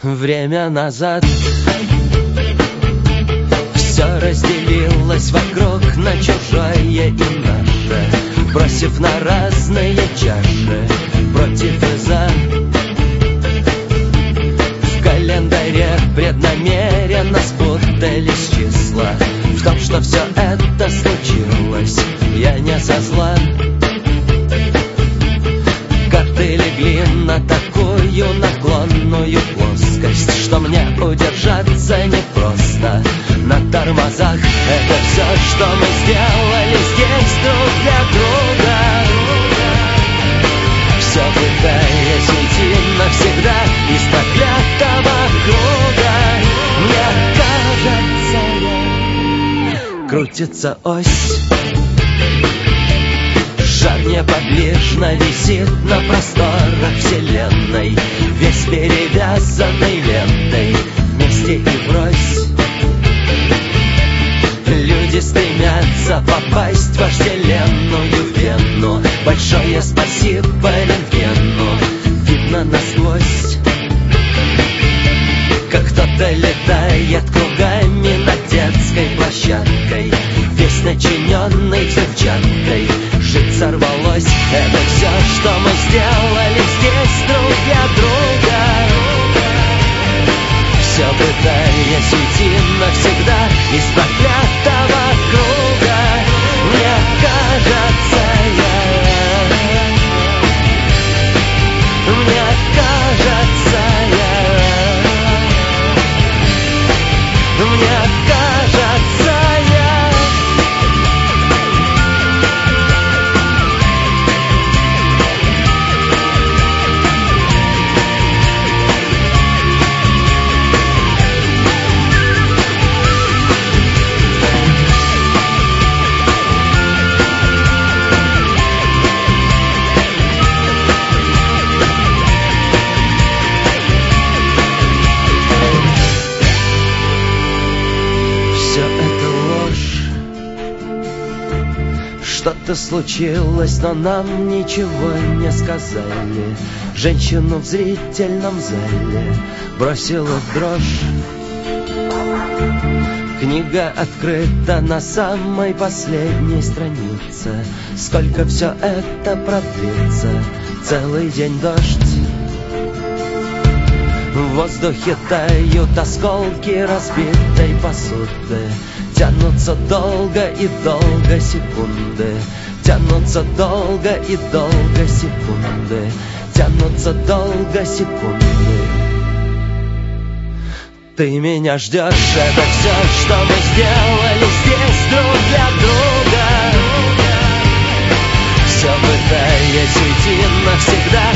время назад. Все разделилось вокруг на чужое и наше, бросив на разные чаши, против и за. В календаре преднамеренно спутались числа. В том, что все это случилось, я не со зла. Карты легли на такую наклонную плоскость, что мне удержаться непросто на тормозах. Это все, что мы сделали здесь друг для друга, все пытаясь уйти навсегда из проклятого круга. Мне кажется, крутится ось, жар неподвижно висит на просторах вселенной, весь перевязанный лентой, вместе и врозь. Люди стремятся попасть в вожделенную вену. Большое спасибо рентгену, видно насквозь, как кто-то летает кругами над детской площадкой, весь начиненный взрывчаткой. Жить сорвалось. Это все, что мы сделали здесь друг для друга, все пытаясь уйти навсегда из проклятого круга. Мне кажется, мне кажется, мне кажется, что-то случилось, но нам ничего не сказали. Женщину в зрительном зале бросила в дрожь. Книга открыта на самой последней странице. Сколько все это продлится? Целый день дождь. В воздухе тают осколки разбитой посуды. Тянутся долго и долго секунды, тянутся долго и долго секунды, тянутся долго секунды. Ты меня ждешь, это все, что мы сделали здесь друг для друга, все пытаясь уйти навсегда